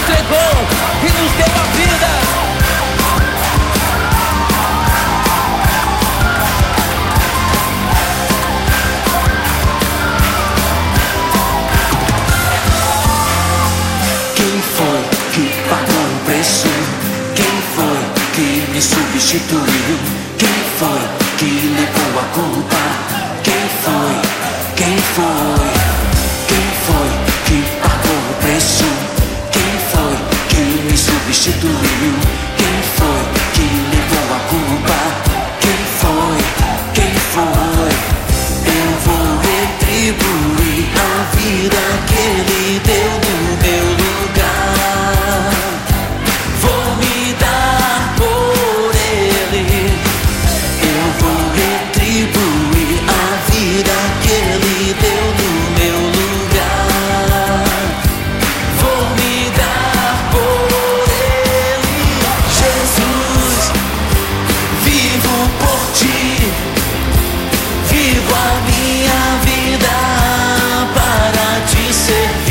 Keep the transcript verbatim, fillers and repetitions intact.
entregou e nos deu a vida. Quem foi que pagou o preço? Quem foi que me substituiu? Quem foi que levou a culpa? Quem foi? Quem foi? Quem foi que pagou o preço? Quem foi que me substituiu?